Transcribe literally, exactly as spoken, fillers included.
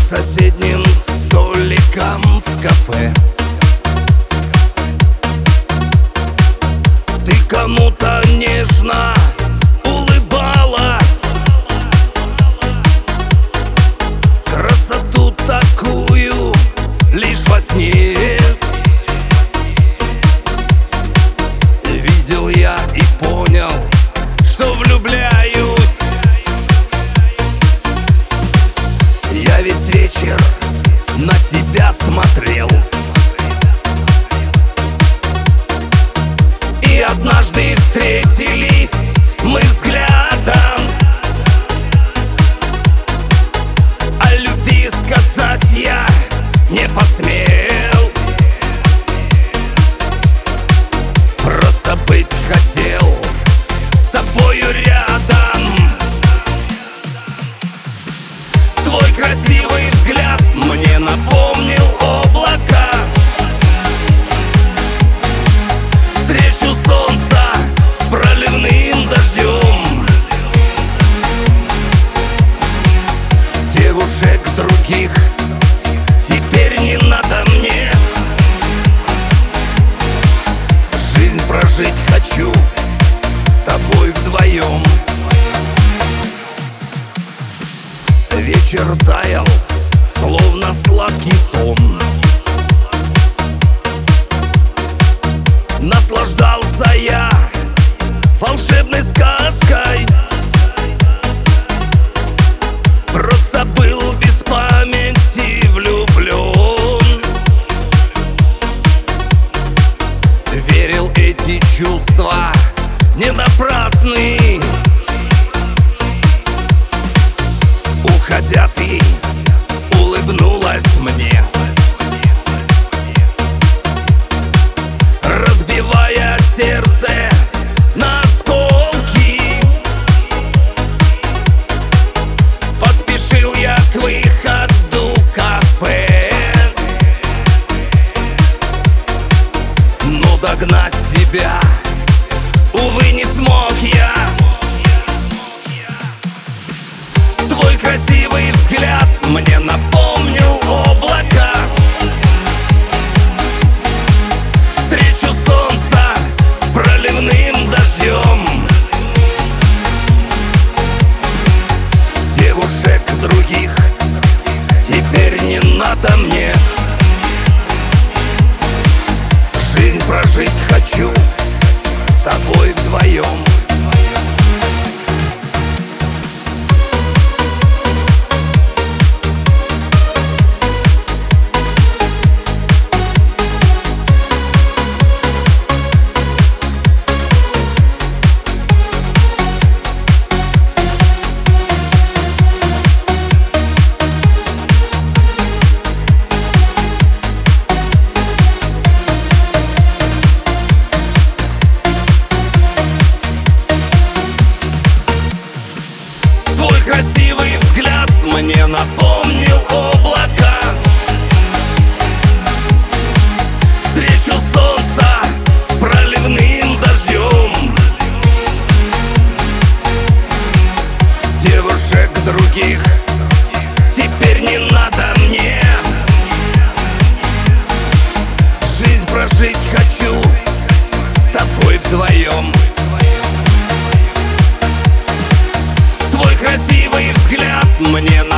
соседним столикам в кафе. Ты кому-то нежно улыбалась, красоту такую лишь во сне видел я и понял, что влюбляюсь. Я весь вечер на тебя смотрел, и однажды встретились мы взглядом. О любви сказать я не посмел, просто быть хотел с тобою рядом. Твой красивый взгляд мне напомнил облака, встречу солнца с проливным дождем. Девушек других теперь не надо мне, жизнь прожить хочу с тобой вдвоем. Вечер таял, словно сладкий сон. Наслаждался я волшебной сказкой, просто был без памяти влюблен. Верил, эти чувства не напрасны. Уходя, ты улыбнулась мне, разбивая сердце на осколки. Поспешил я к выходу кафе, но догнать тебя, увы, не смог я. Твой красивый взгляд мне напомнил облака, встречу солнца с проливным дождем. Девушек других теперь не надо мне, жизнь прожить хочу с тобой вдвоем. Красивый взгляд мне напомнил облака, встречу солнца с проливным дождем. Девушек других теперь не надо мне, жизнь прожить хочу с тобой вдвоем. Твой красивый взгляд мне напомнил